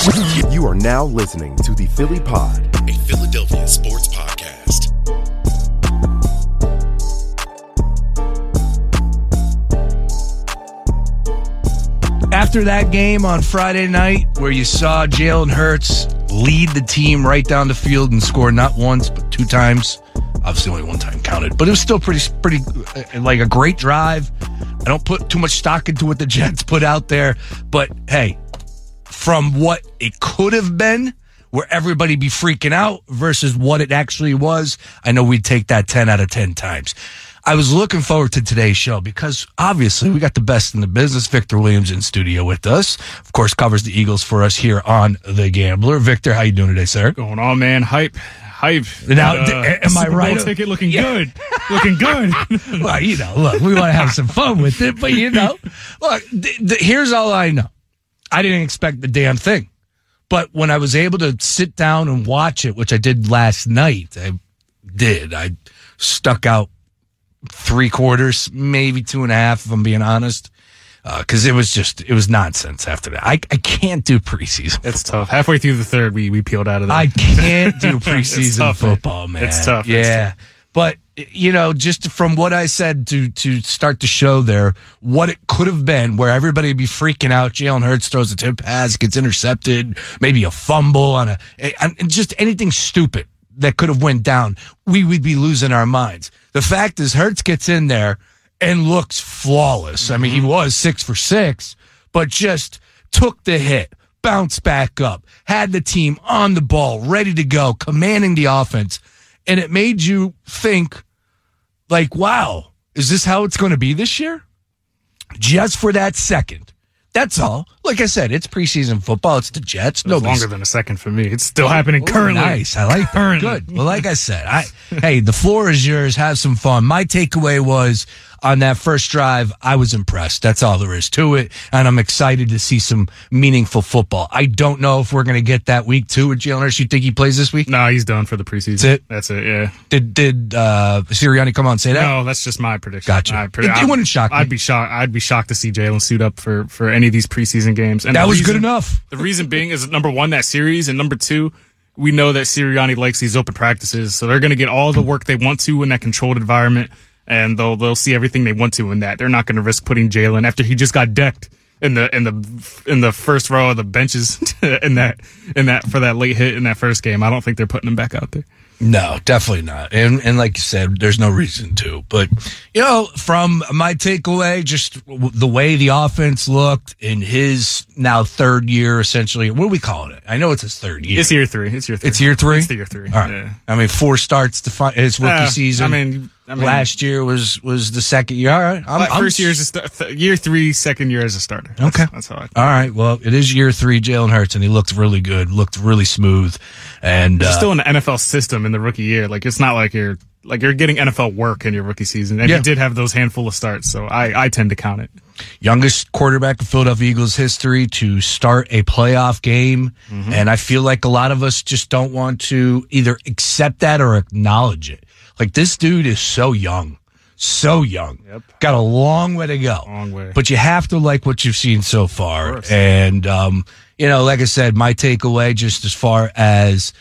You are now listening to the Philly Pod, a Philadelphia sports podcast. After that game on Friday night where you saw Jalen Hurts lead the team right down the field and score not once but two times, obviously only one time counted, but it was still pretty like a great drive. I don't put too much stock into what the Jets put out there, but hey, from what it could have been, where everybody be freaking out versus what it actually was, I know we'd take that 10 out of 10 times. I was looking forward to today's show because obviously we got the best in the business. Victor Williams in studio with us. Of course, covers the Eagles for us here on The Gambler. Victor, how you doing today, sir? Going on, man. Hype. Now, am I right? Super Bowl ticket looking good. Looking good. Well, look, we want to have some fun with it, but look, here's all I know. I didn't expect the damn thing. But when I was able to sit down and watch it, which I did last night, I stuck out 3/4, maybe 2.5, if I'm being honest. Because it was nonsense after that. I can't do preseason. It's tough. Halfway through the third, we peeled out of that. I can't do preseason football, man. It's tough. Yeah. But, just from what I said to start the show there, what it could have been, where everybody would be freaking out. Jalen Hurts throws a tip pass, gets intercepted, maybe a fumble on just anything stupid that could have went down. We would be losing our minds. The fact is, Hurts gets in there and looks flawless. I mean, he was 6 for 6, but just took the hit, bounced back up, had the team on the ball, ready to go, commanding the offense. And it made you think, like, wow, is this how it's going to be this year? Just for that second. That's all. Like I said, it's preseason football. It's the Jets. No longer than a second for me. It's still happening currently. Nice. I like that. Good. Well, like I said, hey, the floor is yours. Have some fun. My takeaway was on that first drive, I was impressed. That's all there is to it. And I'm excited to see some meaningful football. I don't know if we're going to get that week 2 with Jalen Hurts. You think he plays this week? No, he's done for the preseason. That's it, yeah. Did Sirianni come on and say that? No, that's just my prediction. Gotcha. It wouldn't shock me. I'd be shocked to see Jalen suit up for any of these preseason games. And that was good enough. The reason being is, number one, that series, and number two, we know that Sirianni likes these open practices, so they're going to get all the work they want to in that controlled environment, and they'll see everything they want to in that. They're not going to risk putting Jalen after he just got decked in the first row of the benches in that for that late hit in that first game. I don't think they're putting him back out there. No, definitely not. And like you said, there's no reason to. But, from my takeaway, just the way the offense looked in his now third year, essentially. What are we calling it? I know it's his third year. It's year 3. It's year 3? It's the year 3. All right. Yeah. I mean, 4 starts to his rookie season. I mean, last year was the second year. All right. First year is year 3, second year as a starter. Okay. That's how I think. All right. Well, it is year 3, Jalen Hurts, and he looked really good, looked really smooth. And it's still in the NFL system in the rookie year. Like, it's not like you're getting NFL work in your rookie season. And he did have those handful of starts, so I tend to count it. Youngest quarterback in Philadelphia Eagles history to start a playoff game. Mm-hmm. And I feel like a lot of us just don't want to either accept that or acknowledge it. Like, this dude is so young. So young. Yep. Got a long way to go. Long way. But you have to like what you've seen so far. And, like I said, my takeaway just as far as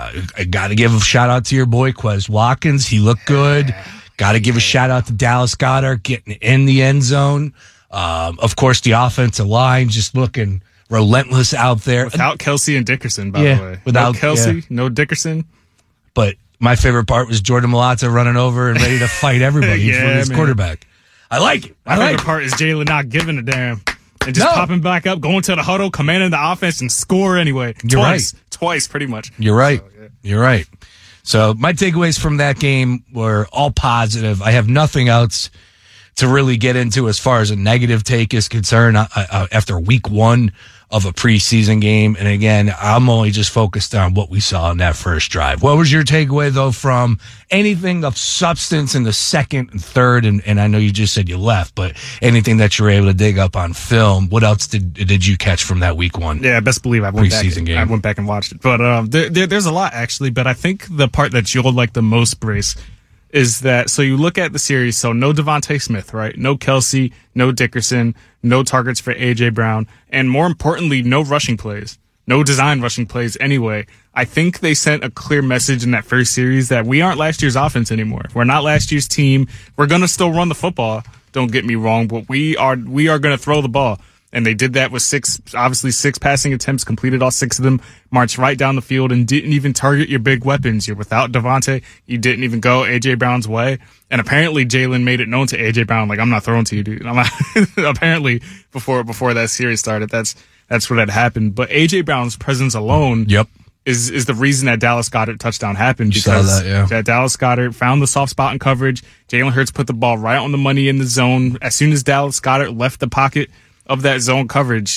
I got to give a shout out to your boy, Quez Watkins. He looked good. Got to give a shout out to Dallas Goedert getting in the end zone. Of course, the offensive line just looking relentless out there. Without Kelsey and Dickerson, by the way. Without Kelsey, no Dickerson. But my favorite part was Jordan Mailata running over and ready to fight everybody for his quarterback. I like it. My favorite part is Jalen not giving a damn and just popping back up, going to the huddle, commanding the offense, and score anyway. Twice, pretty much. You're right. So, You're right. So my takeaways from that game were all positive. I have nothing else to really get into as far as a negative take is concerned after week 1 of a preseason game. And again, I'm only just focused on what we saw in that first drive. What was your takeaway, though, from anything of substance in the second and third? And I know you just said you left, but anything that you were able to dig up on film, what else did you catch from that week 1? Yeah, best believe I went back and watched it. But there's a lot, actually. But I think the part that you'll like the most, Brace, is that, so you look at the series, so no Devontae Smith, right? No Kelsey, no Dickerson, no targets for A.J. Brown, and more importantly, no rushing plays. no design rushing plays anyway. I think they sent a clear message in that first series that we aren't last year's offense anymore. We're not last year's team. We're going to still run the football. Don't get me wrong, but we are going to throw the ball. And they did that with six passing attempts, completed all 6 of them, marched right down the field and didn't even target your big weapons. You're without Devontae. You didn't even go A.J. Brown's way. And apparently Jalen made it known to A.J. Brown, like, I'm not throwing to you, dude. Apparently before that series started, that's what had happened. But A.J. Brown's presence alone is the reason that Dallas Goedert touchdown happened, because that Dallas Goedert found the soft spot in coverage. Jalen Hurts put the ball right on the money in the zone. As soon as Dallas Goedert left the pocket of that zone coverage,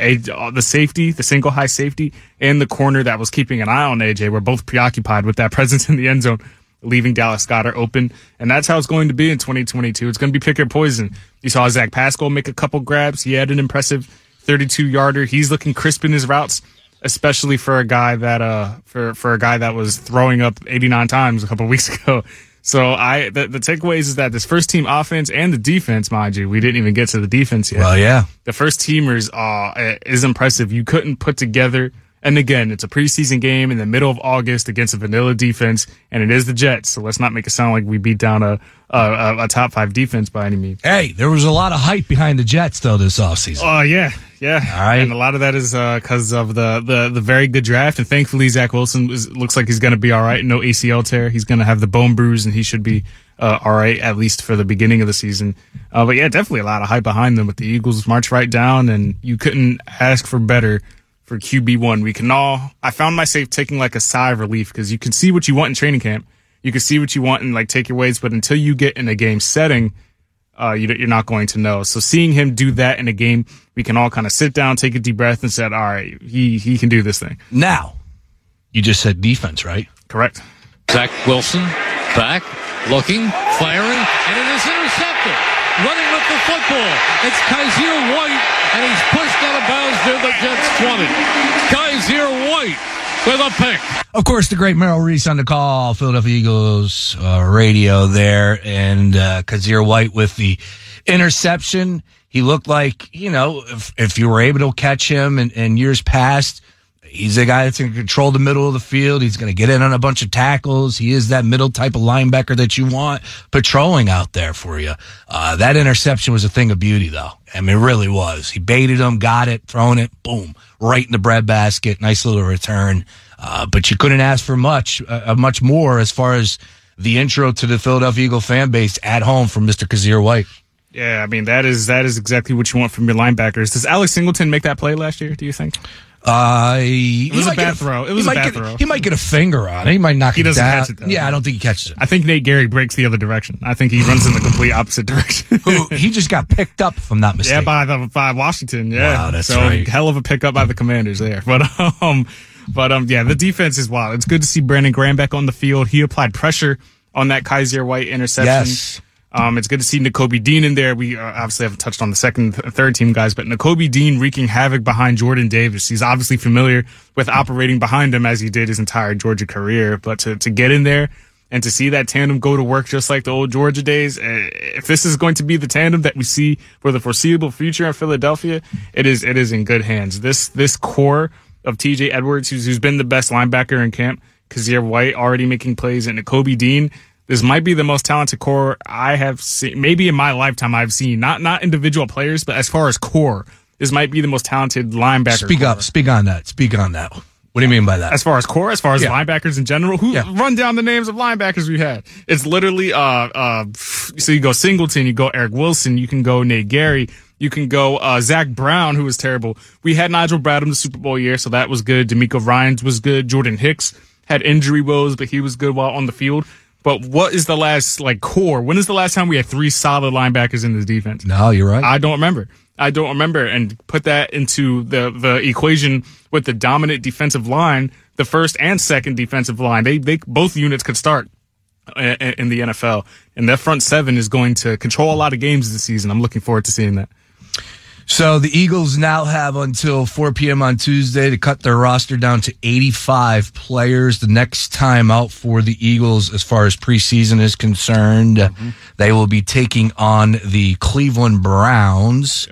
the safety, the single high safety, and the corner that was keeping an eye on AJ were both preoccupied with that presence in the end zone, leaving Dallas Goedert open. And that's how it's going to be in 2022. It's going to be pick or poison. You saw Zach Pascal make a couple grabs. He had an impressive 32-yarder. He's looking crisp in his routes, especially for a guy that for a guy that was throwing up 89 times a couple weeks ago. So the takeaways is that this first team offense and the defense, mind you, we didn't even get to the defense yet. Well, yeah. The first teamers is impressive. You couldn't put together, and again, it's a preseason game in the middle of August against a vanilla defense, and it is the Jets. So let's not make it sound like we beat down a top 5 defense by any means. Hey, there was a lot of hype behind the Jets though this offseason. Oh yeah. All right. And a lot of that is because of the very good draft, and thankfully Zach Wilson looks like he's going to be all right. No ACL tear. He's going to have the bone bruise, and he should be all right, at least for the beginning of the season. But yeah, definitely a lot of hype behind them with the Eagles march right down, and you couldn't ask for better for QB1. I found myself taking like a sigh of relief, because you can see what you want in training camp. You can see what you want and like take your weights, but until you get in a game setting, you're not going to know. So seeing him do that in a game, we can all kind of sit down, take a deep breath, and say, all right, he can do this thing. Now, you just said defense, right? Correct. Zach Wilson back, looking, firing, and it is intercepted. Running with the football. It's Kaiser White, and he's pushed out of bounds near the Jets 20. Kaiser White with a pick. Of course, the great Merrill Reese on the call, Philadelphia Eagles radio there, and Kaiser White with the interception. He looked like, if you were able to catch him in years past, he's a guy that's going to control the middle of the field. He's going to get in on a bunch of tackles. He is that middle type of linebacker that you want patrolling out there for you. That interception was a thing of beauty, though. I mean, it really was. He baited him, got it, thrown it, boom, right in the breadbasket. Nice little return. But you couldn't ask for much more as far as the intro to the Philadelphia Eagle fan base at home from Mr. Kaiser White. Yeah, I mean, that is exactly what you want from your linebackers. Does Alex Singleton make that play last year, do you think? It was a bad throw. It was a bad throw. He might get a finger on it. He might knock it down. He doesn't catch it, though. Yeah, I don't think he catches it. I think Nate Gary breaks the other direction. I think he runs in the complete opposite direction. He just got picked up, if I'm not mistaken. Yeah, by Washington. Yeah, wow, that's so right. Hell of a pickup by the Commanders there. But yeah, the defense is wild. It's good to see Brandon Graham back on the field. He applied pressure on that Kaiser White interception. Yes. It's good to see Nakobe Dean in there. We obviously haven't touched on the second, third team guys, but Nakobe Dean wreaking havoc behind Jordan Davis. He's obviously familiar with operating behind him as he did his entire Georgia career. But to get in there and to see that tandem go to work just like the old Georgia days, if this is going to be the tandem that we see for the foreseeable future in Philadelphia, it is in good hands. This core of TJ Edwards, who's been the best linebacker in camp, Kaiser White already making plays, and Nakobe Dean. This might be the most talented core I have seen, maybe in my lifetime I've seen. Not individual players, but as far as core, this might be the most talented linebacker. Speak on that. What do you mean by that? As far as core, as far as linebackers in general, run down the names of linebackers we had. It's literally, so you go Singleton, you go Eric Wilson, you can go Nate Gary, you can go Zach Brown, who was terrible. We had Nigel Bradham the Super Bowl year, so that was good. D'Amico Ryans was good. Jordan Hicks had injury woes, but he was good while on the field. But what is the last, core? When is the last time we had 3 solid linebackers in this defense? No, you're right. I don't remember. And put that into the equation with the dominant defensive line, the first and second defensive line. They both units could start in the NFL. And that front seven is going to control a lot of games this season. I'm looking forward to seeing that. So the Eagles now have until 4 p.m. on Tuesday to cut their roster down to 85 players. The next time out for the Eagles, as far as preseason is concerned, they will be taking on the Cleveland Browns.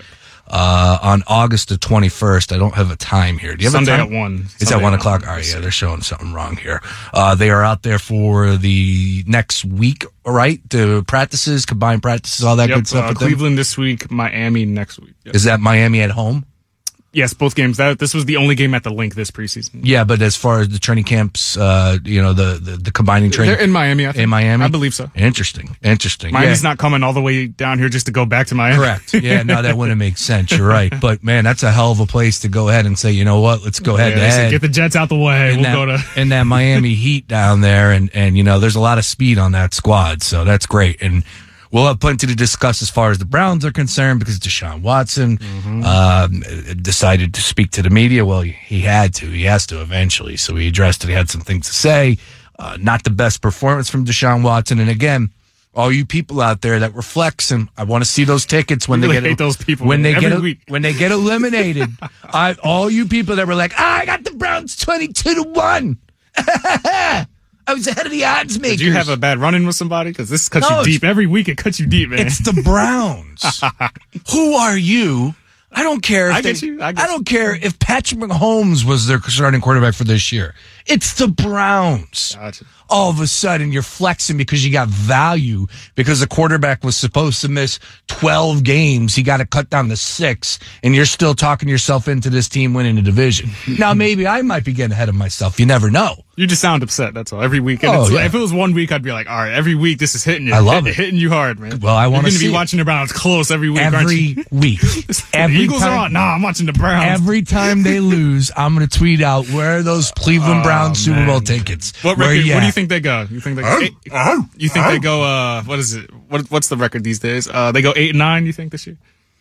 on August the 21st. I don't have a time here. Do you have Sunday a time? at 1. It's at 1 o'clock. All right, yeah, they're showing something wrong here. They are out there for the next week, right? The practices, combined practices, all that good stuff. Cleveland this week, Miami next week. Yep. Is that Miami at home? Yes, both games. This was the only game at the Link this preseason. Yeah, but as far as the training camps, the combining training. They're in Miami, I think. In Miami? I believe so. Interesting. Miami's not coming all the way down here just to go back to Miami. Correct. Yeah, no, that wouldn't make sense. You're right. But, man, that's a hell of a place to go ahead and say, you know what, let's go head to head. Get the Jets out the way. In that Miami Heat down there. And, there's a lot of speed on that squad. So that's great. And we'll have plenty to discuss as far as the Browns are concerned because Deshaun Watson decided to speak to the media. Well, he had to. He has to eventually. So he addressed it. He had some things to say. Not the best performance from Deshaun Watson. And again, all you people out there that were flexing, I want to see those tickets when they hate those people when they get eliminated. All you people that were like, I got the Browns 22-1. I was ahead of the odds makers. Did you have a bad run-in with somebody? Because this cuts you deep. Every week it cuts you deep, man. It's the Browns. Who are you? I don't care. I don't care if Patrick Mahomes was their starting quarterback for this year. It's the Browns. Gotcha. All of a sudden, you're flexing because you got value because the quarterback was supposed to miss 12 games. He got to cut down to 6, and you're still talking yourself into this team winning the division. Now, maybe I might be getting ahead of myself. You never know. You just sound upset. That's all. Every week. If it was 1 week, I'd be like, all right, every week this is hitting you. I love it. Hitting you hard, man. Well, I want to see. You're going to be watching the Browns close every week, aren't you? Every week. The Eagles are on. Nah, I'm watching the Browns. Every time they lose, I'm going to tweet out, where are those Cleveland Browns Super Bowl tickets? What record? What do you think they go? You think they go? What is it? What's the record these days? They go 8-9. You think this year?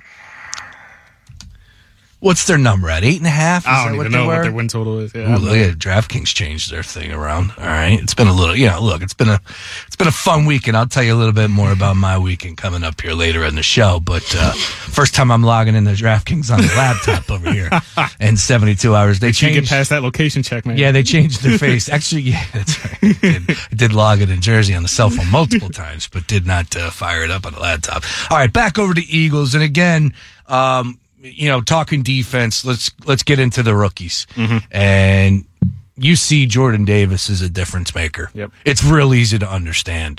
What's their number at? 8.5? I don't even know what their win total is. Yeah, look at DraftKings changed their thing around. All right, it's been a little. Look, it's been a fun weekend. I'll tell you a little bit more about my weekend coming up here later in the show. But first time I'm logging into DraftKings on the laptop over here in 72 hours. They changed. You get past that location check, man. Yeah, they changed their face. Actually, yeah, that's right. I did log it in Jersey on the cell phone multiple times, but did not fire it up on the laptop. All right, back over to Eagles, and again. Talking defense, let's get into the rookies. Mm-hmm. And you see Jordan Davis is a difference maker. Yep. It's real easy to understand.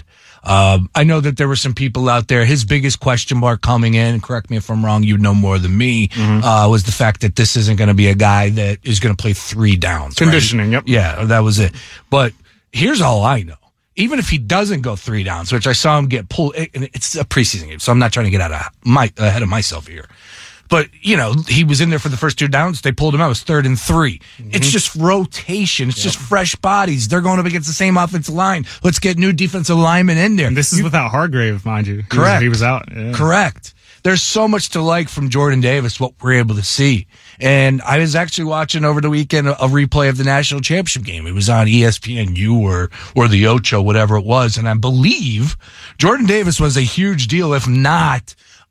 I know that there were some people out there, his biggest question mark coming in, correct me if I'm wrong, you know more than me, was the fact that this isn't going to be a guy that is going to play 3 downs. Conditioning, right? Yep. Yeah, that was it. But here's all I know. Even if he doesn't go 3 downs, which I saw him get pulled, and it's a preseason game, so I'm not trying to get ahead of myself here. But, he was in there for the first 2 downs. They pulled him out. It was 3rd and 3. Mm-hmm. It's just rotation. It's just fresh bodies. They're going up against the same offensive line. Let's get new defensive linemen in there. And this is without Hargrave, mind you. Correct. He was out. Yeah. Correct. There's so much to like from Jordan Davis, what we're able to see. And I was actually watching over the weekend a replay of the national championship game. It was on ESPNU or the Ocho, whatever it was. And I believe Jordan Davis was a huge deal, if not...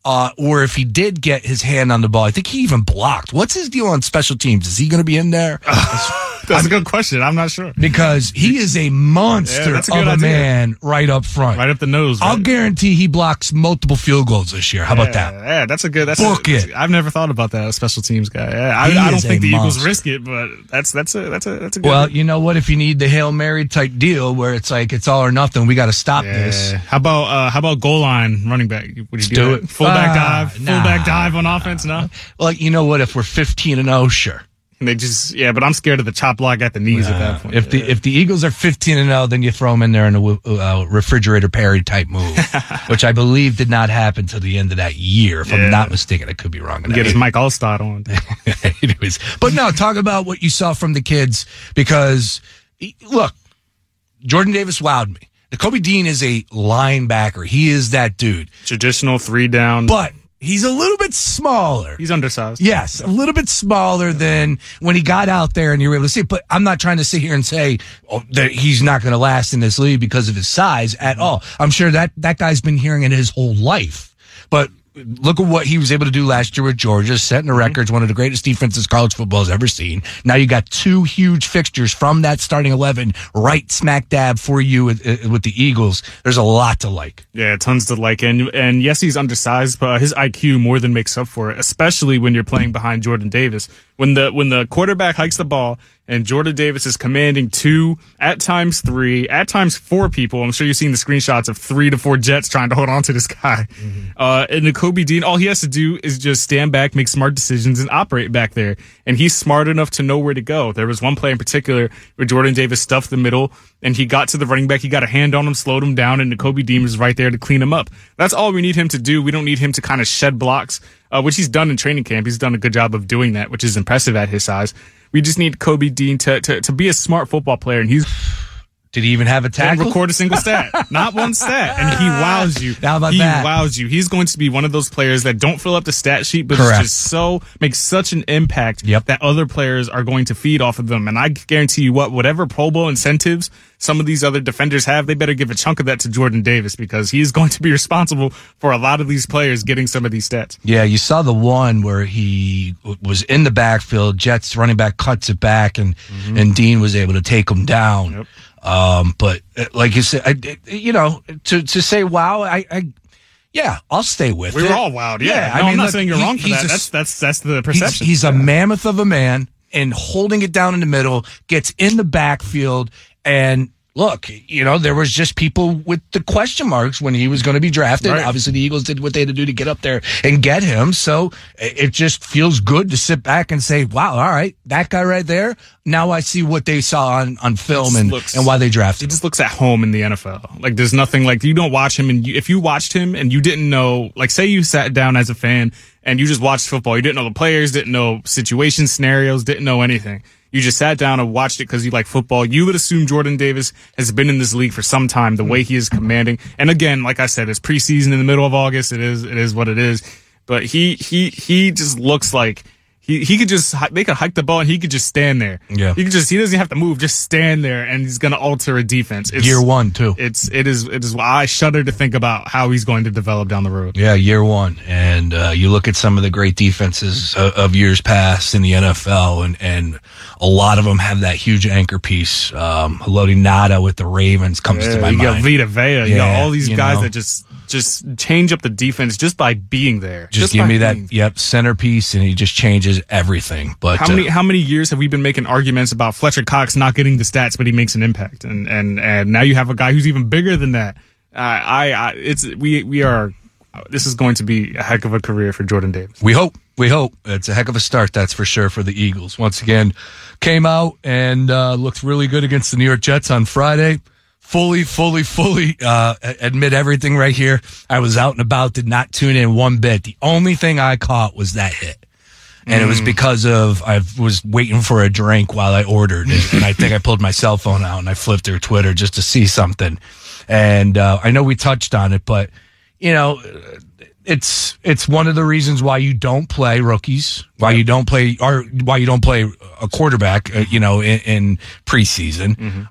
or if he did get his hand on the ball, I think he even blocked. What's his deal on special teams? Is he going to be in there? That's a good question. I'm not sure. Because he is a monster of a man right up front. Right up the nose. Right? I'll guarantee he blocks multiple field goals this year. How about that? Yeah, that's a good. I've never thought about that, a special teams guy. Yeah, I don't think the Eagles risk it, but that's a good. Well, you know what? If you need the Hail Mary type deal where it's like it's all or nothing, we got to stop this. How about goal line running back? Would you do it? Fullback dive on offense? No. Well, you know what? If we're 15-0, sure. And but I'm scared of the chop block at the knees at that point. If the Eagles are 15-0, then you throw them in there in a refrigerator Perry type move, which I believe did not happen till the end of that year. If I'm not mistaken, I could be wrong. Get his Mike Allstott on. Anyways, but no, talk about what you saw from the kids because look, Jordan Davis wowed me. Kobe Dean is a linebacker. He is that dude. Traditional 3 down. But he's a little bit smaller. He's undersized. Yes, a little bit smaller than when he got out there and you were able to see it. But I'm not trying to sit here and say that he's not going to last in this league because of his size at all. I'm sure that guy's been hearing it his whole life. But look at what he was able to do last year with Georgia, setting the records, one of the greatest defenses college football has ever seen. Now you got 2 huge fixtures from that starting 11 right smack dab for you with the Eagles. There's a lot to like. Yeah, tons to like. And yes, he's undersized, but his IQ more than makes up for it, especially when you're playing behind Jordan Davis. When the quarterback hikes the ball and Jordan Davis is commanding 2, at times 3, at times 4 people. I'm sure you've seen the screenshots of 3 to 4 Jets trying to hold on to this guy. And Nakobe Dean, all he has to do is just stand back, make smart decisions, and operate back there. And he's smart enough to know where to go. There was one play in particular where Jordan Davis stuffed the middle, and he got to the running back. He got a hand on him, slowed him down, and Nakobe Dean was right there to clean him up. That's all we need him to do. We don't need him to kind of shed blocks, which he's done in training camp. He's done a good job of doing that, which is impressive at his size. We just need Kobe Dean to be a smart football player, and he's Did he even have a tackle? Didn't record a single stat. Not one stat. And he wows you. How about he that? Wows you. He's going to be one of those players that don't fill up the stat sheet, but Correct. is just makes such an impact Yep. that other players are going to feed off of them. And I guarantee you whatever Pro Bowl incentives some of these other defenders have, they better give a chunk of that to Jordan Davis, because he's going to be responsible for a lot of these players getting some of these stats. Yeah, you saw the one where he was in the backfield, Jets running back cuts it back, and Dean was able to take him down. Yep. But like you said, to say wow, yeah, I'll stay with it. We were all wowed. Yeah, I no, mean, I'm not look, saying you're wrong for he's that. a- That's the perception. He's a mammoth of a man, and holding it down in the middle, gets in the backfield, and look, there was just people with the question marks when he was going to be drafted. Right. Obviously, the Eagles did what they had to do to get up there and get him. So it just feels good to sit back and say, wow, all right, that guy right there. Now I see what they saw on film and why they drafted He him. just looks at home in the NFL. Like, there's nothing like, you don't watch him, and if you watched him and you didn't know, like, say you sat down as a fan and you just watched football, you didn't know the players, didn't know situation scenarios, didn't know anything. You just sat down and watched it because you like football. You would assume Jordan Davis has been in this league for some time, the way he is commanding. And again, like I said, it's preseason in the middle of August. It is what it is. But he just looks like he could just, they could hike the ball and he could just stand there. Yeah. He doesn't have to move, just stand there, and he's going to alter a defense. Year one, too. It is why I shudder to think about how he's going to develop down the road. Yeah, year one. And you look at some of the great defenses of years past in the NFL, and a lot of them have that huge anchor piece. Haloti Ngata with the Ravens comes to my you mind. got Vita Vea. You got all these you guys know. that just change up the defense just by being there. Just by give me being that, centerpiece, and he just changes everything. But How many years have we been making arguments about Fletcher Cox not getting the stats, but he makes an impact, and now you have a guy who's even bigger than that. This is going to be a heck of a career for Jordan Davis. we hope it's a heck of a start, that's for sure, for the Eagles. Once again, came out and looked really good against the New York Jets on Friday. Fully admit everything right here. I was out and about, did not tune in one bit. The only thing I caught was that hit. And it was because I was waiting for a drink while I ordered. And I think I pulled my cell phone out and I flipped through Twitter just to see something. And I know we touched on it, but, it's one of the reasons why you don't play rookies, why you don't play a quarterback, in preseason.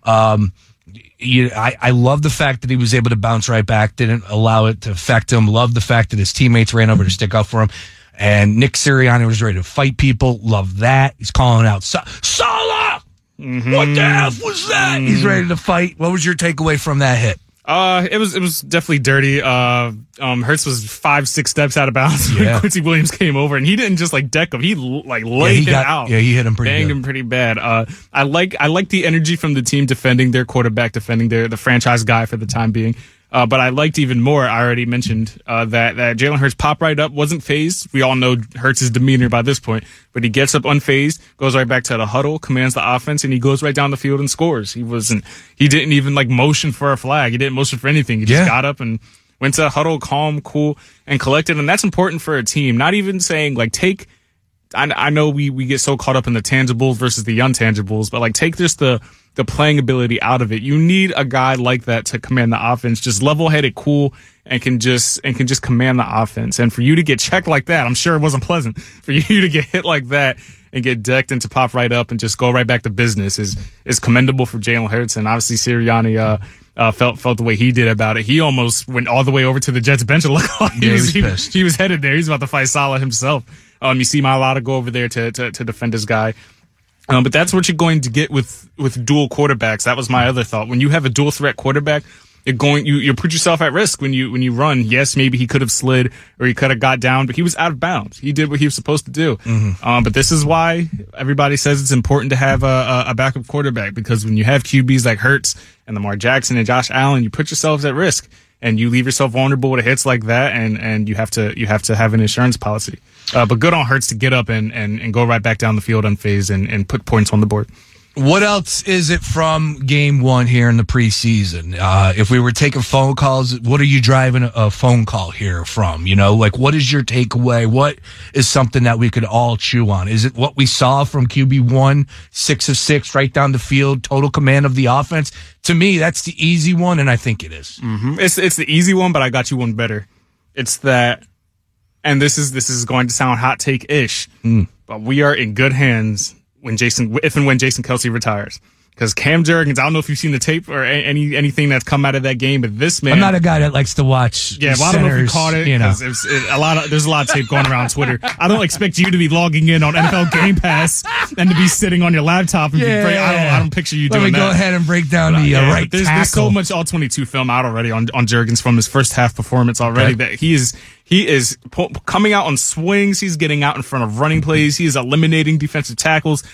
I love the fact that he was able to bounce right back, didn't allow it to affect him. Love the fact that his teammates ran over to stick up for him. And Nick Sirianni was ready to fight people. Love that. He's calling out, Saleh! What the F was that? He's ready to fight. What was your takeaway from that hit? It was definitely dirty. Hurts was 5-6 steps out of bounds when Quincy Williams came over, and he didn't just deck him. He laid him out. Yeah, he hit him pretty banged good. him pretty bad. I like the energy from the team defending their quarterback, defending the franchise guy for the time being. But I liked even more, I already mentioned, that Jalen Hurts popped right up, wasn't phased. We all know Hurts' demeanor by this point, but he gets up unfazed, goes right back to the huddle, commands the offense, and he goes right down the field and scores. He didn't even motion for a flag. He didn't motion for anything. He just got up and went to the huddle, calm, cool, and collected. And that's important for a team. Not even saying I know we get so caught up in the tangibles versus the intangibles, but take just the playing ability out of it. You need a guy like that to command the offense, just level-headed, cool, and can just command the offense. And for you to get checked like that, I'm sure it wasn't pleasant. For you to get hit like that and get decked and to pop right up and just go right back to business is commendable for Jalen Hurts. And obviously Sirianni felt the way he did about it. He almost went all the way over to the Jets bench and look like he was pissed. He was headed there. He's about to fight Saleh himself. You see Mailata go over there to defend his guy. But that's what you're going to get with dual quarterbacks. That was my other thought. When you have a dual threat quarterback, you put yourself at risk when you run. Yes, maybe he could have slid or he could have got down, but he was out of bounds. He did what he was supposed to do. But this is why everybody says it's important to have a backup quarterback, because when you have QBs like Hurts and Lamar Jackson and Josh Allen, you put yourselves at risk and you leave yourself vulnerable to hits like that, and you have to have an insurance policy. But good on Hurts to get up and go right back down the field unfazed and put points on the board. What else is it from game one here in the preseason? If we were taking phone calls, what are you driving a phone call here from? Like, what is your takeaway? What is something that we could all chew on? Is it what we saw from QB1, 6 of 6, right down the field, total command of the offense? To me, that's the easy one, and I think it is. Mm-hmm. It's the easy one, but I got you one better. It's that, and this is going to sound hot take-ish, but we are in good hands if and when Jason Kelce retires. Because Cam Jurgens, I don't know if you've seen the tape or anything that's come out of that game, but this man, I'm not a guy that likes to watch. Yeah, well, I don't know if you caught it. There's a lot of tape going around Twitter. I don't expect you to be logging in on NFL Game Pass and to be sitting on your laptop. And I don't picture you doing that. Let me go ahead and break down the right tackle. There's so much all 22 film out already on Jurgens from his first half performance already that he is coming out on swings. He's getting out in front of running plays. He is eliminating defensive tackles.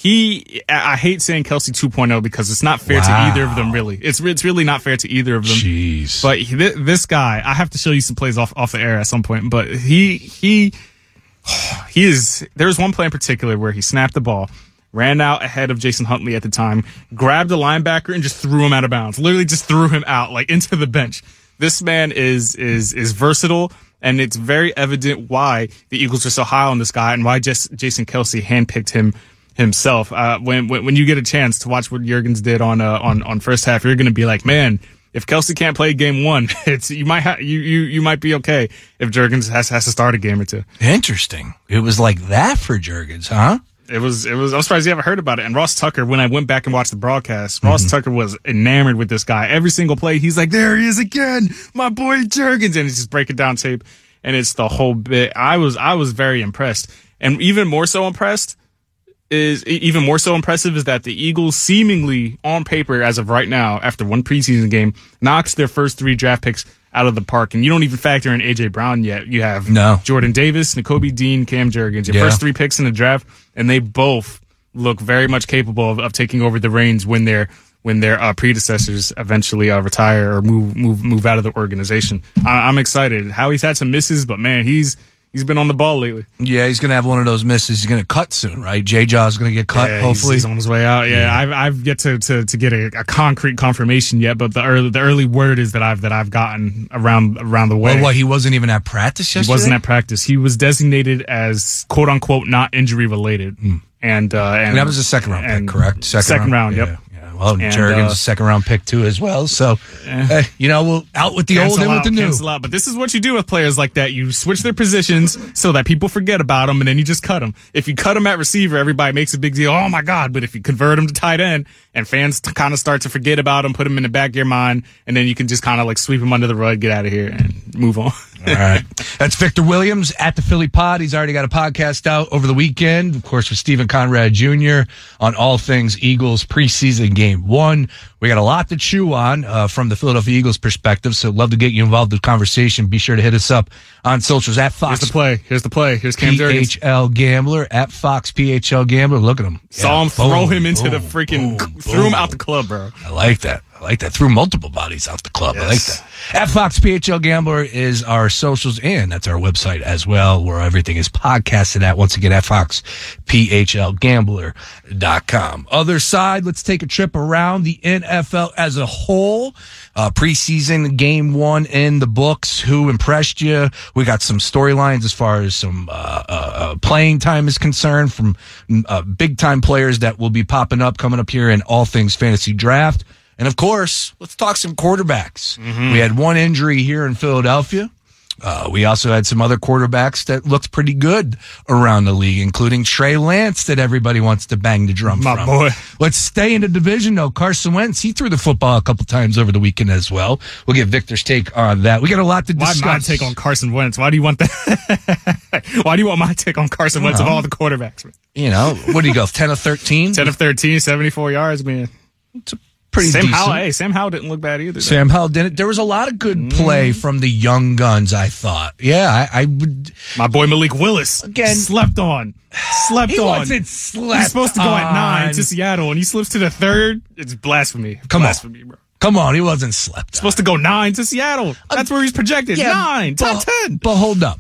I hate saying Kelce 2.0 because it's not fair to either of them, really. It's really not fair to either of them. Jeez. But this guy, I have to show you some plays off the air at some point, but he is, there's one play in particular where he snapped the ball, ran out ahead of Jason Huntley at the time, grabbed the linebacker and just threw him out of bounds. Literally just threw him out, like into the bench. This man is versatile, and it's very evident why the Eagles are so high on this guy and why Jason Kelce handpicked him himself. When you get a chance to watch what Jurgens did on first half, you're going to be like, man, if Kelce can't play game one, you might be okay if Jurgens has to start a game or two. Interesting. It was like that for Jurgens, huh? It was. I'm surprised you haven't heard about it. And Ross Tucker, when I went back and watched the broadcast, Ross Tucker was enamored with this guy. Every single play, he's like, there he is again, my boy Jurgens, and he's just breaking down tape, and it's the whole bit. I was very impressed, and even more so impressive is that the Eagles seemingly on paper as of right now, after one preseason game, knocks their first 3 draft picks out of the park. And you don't even factor in A.J. Brown yet. You have Jordan Davis, Nakobe Dean, Cam Jurgens, your first 3 picks in the draft, and they both look very much capable of taking over the reins when their predecessors eventually retire or move out of the organization. I'm excited. Howie's had some misses, but man, he's been on the ball lately. Yeah, he's going to have one of those misses. He's going to cut soon, right? J-Jaw's going to get cut, hopefully. He's on his way out. Yeah. I've yet to get a concrete confirmation yet, but the early word is that I've gotten around the way. Well, he wasn't even at practice yesterday? He wasn't at practice. He was designated as quote unquote not injury related. And that was a second round pick, correct? Second round, yep. Well, Jurgens, a second-round pick, too, as well. So, we'll out with the old, in with the new. But this is what you do with players like that. You switch their positions so that people forget about them, and then you just cut them. If you cut them at receiver, everybody makes a big deal. Oh, my God. But if you convert them to tight end, and fans kind of start to forget about them, put them in the back of your mind, and then you can just kind of like sweep them under the rug, get out of here, and move on. All right. That's Victor Williams at the Philly Pod. He's already got a podcast out over the weekend, of course, with Stephen Conrad Jr. on all things Eagles preseason game 1. We got a lot to chew on from the Philadelphia Eagles perspective, so love to get you involved in the conversation. Be sure to hit us up on socials at Fox. Here's the play. Here's Cam Jurgens. PHL Gambler at Fox PHL Gambler. Look at him. Saw him throw him into the freaking, threw him out the club, bro. I like that. Threw multiple bodies out the club. Yes. I like that. At Fox PHL Gambler is our socials, and that's our website as well, where everything is podcasted at. Once again, at FoxPHLGambler.com. Other side, let's take a trip around the NFL as a whole. Preseason game 1 in the books. Who impressed you? We got some storylines as far as some playing time is concerned from big time players that will be popping up coming up here in all things fantasy draft. And of course, let's talk some quarterbacks. We had one injury here in Philadelphia. We also had some other quarterbacks that looked pretty good around the league, including Trey Lance that everybody wants to bang the drum My from. boy. Let's stay in the division, though. Carson Wentz, he threw the football a couple times over the weekend as well. We'll get Victor's take on that. We got a lot to discuss. Why my take on Carson Wentz? Why do you want that? Why do you want my take on Carson Wentz of all the quarterbacks, man? You know, what do you go, 10 of 13? 10 of 13, 74 yards, man. It's a pretty Sam decent. Howell, hey, Sam Howell didn't look bad either. Sam Howell didn't. There was a lot of good play from the young guns, I thought. Yeah, I would. My boy Malik Willis Again. slept on. He wasn't slept He's supposed to go at 9 on. to Seattle, and he slips to the 3rd. It's blasphemy. Come on. Blasphemy, bro. Come on, he wasn't slept on. Supposed to go 9 to Seattle. That's where he's projected. 9, top 10. But hold up.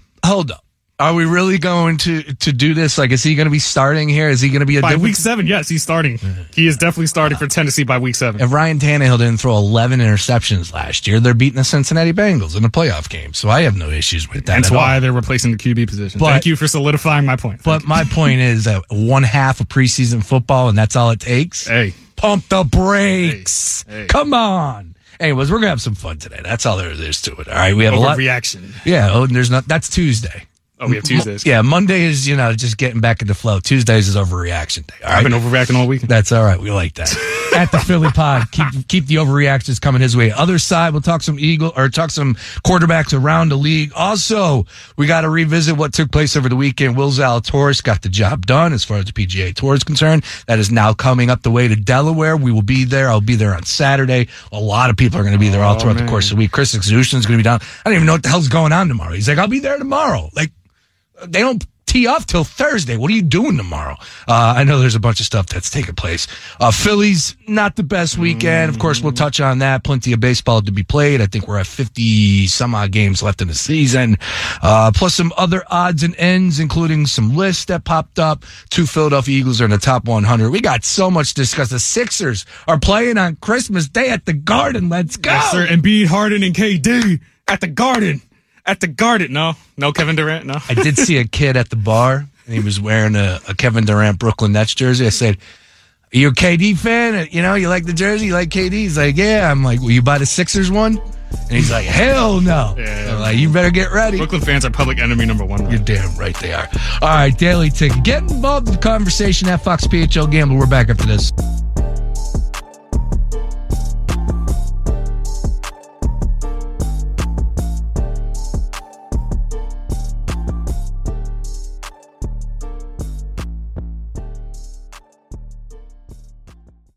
Are we really going to do this? Like, is he going to be starting here? Is he going to be a By different- week 7, yes, he's starting. He is definitely starting for Tennessee by week 7. If Ryan Tannehill didn't throw 11 interceptions last year, they're beating the Cincinnati Bengals in the playoff game. So I have no issues with that. That's at why all. they're replacing the QB position. But- Thank you for solidifying my point. But my point is that one half of preseason football, and that's all it takes. Hey. Pump the brakes. Hey. Come on. Anyways, we're gonna have some fun today. That's all there is to it. All right, we have a lot. Overreaction. Yeah. Oh, and there's not. That's Tuesday. Oh, we have Tuesdays. Yeah, Monday is, just getting back into flow. Tuesdays is overreaction day. All right. I've been overreacting all weekend. That's all right. We like that. At the Philly Pod, keep the overreactions coming his way. Other side, we'll talk some quarterbacks around the league. Also, we got to revisit what took place over the weekend. Will Zalatoris got the job done as far as the PGA Tour is concerned. That is now coming up the way to Delaware. We will be there. I'll be there on Saturday. A lot of people are going to be there all throughout the course of the week. Chris Exushin is going to be down. I don't even know what the hell's going on tomorrow. He's like, I'll be there tomorrow. Like, they don't tee off till Thursday. What are you doing tomorrow? I know there's a bunch of stuff that's taking place. Phillies, not the best weekend. Of course, we'll touch on that. Plenty of baseball to be played. I think we're at 50 some odd games left in the season. Plus some other odds and ends, including some lists that popped up. 2 Philadelphia Eagles are in the top 100. We got so much to discuss. The Sixers are playing on Christmas Day at the Garden. Let's go. Yes, sir. Embiid, Harden, and KD at the Garden. At the Garden. No Kevin Durant. No. I did see a kid at the bar, and he was wearing a Kevin Durant Brooklyn Nets jersey. I said, are you a KD fan? You like the jersey? You like KD? He's like, yeah. I'm like, will you buy the Sixers one? And he's like, hell no. Yeah. I'm like, you better get ready. Brooklyn fans are public enemy number 1. You're damn right they are. All right, Daily Ticket. Get involved in the conversation at Fox PHL Gamble. We're back after this.